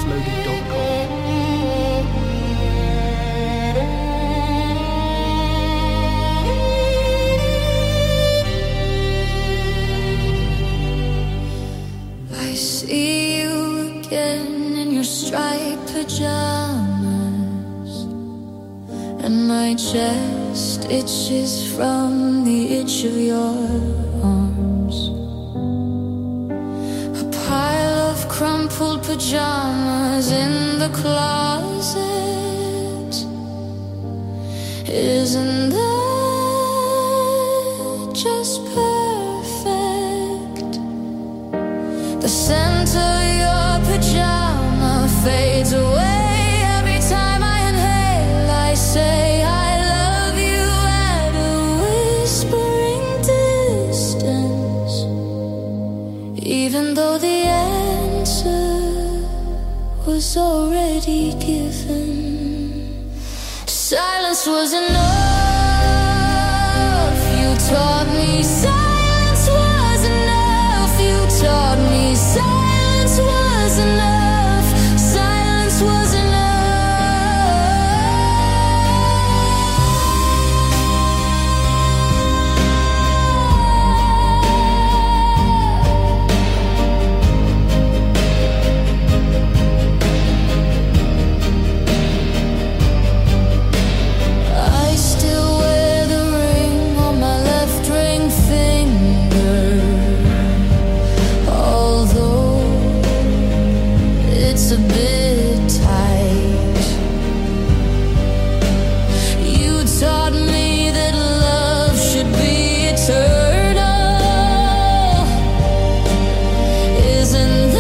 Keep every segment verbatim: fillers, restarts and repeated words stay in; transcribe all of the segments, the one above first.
loaded dot com. I see you again in your striped pajamas, and my chest itches from the itch of your arms. A pile of crumpled pajamas in the closet. Isn't that just perfect? The scent of your pajama fades away every time I inhale. I say I love you at a whispering distance, even though the answer was already given. Silence was enough. You taught me silence was enough. You taught me silence was enough. Silence was enough. I still wear the ring on my left ring finger, although it's a bit tight. You taught me that love should be eternal. Isn't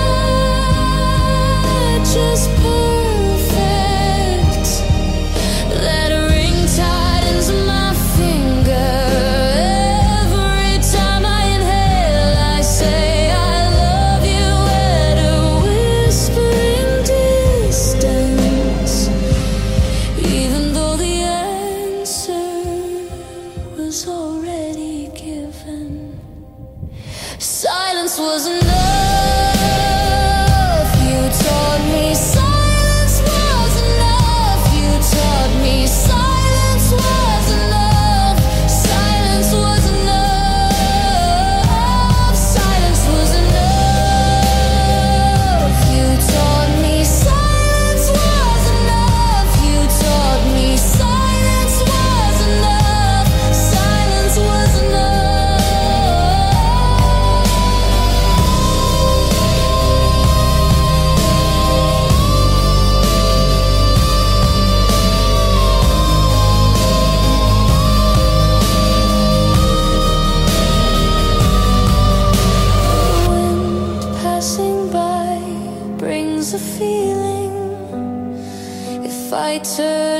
that just perfect? That ring tightens my finger every time I inhale. I say I love you at a whispering distance, even though the answer was already given. Silence was enough. You taught me silence was enough. You taught me silence was enough. Silence was enough. Silence was enough. You taught me silence was enough. You taught me silence was enough. Silence was enough. The wind passing by brings a feeling. If I turn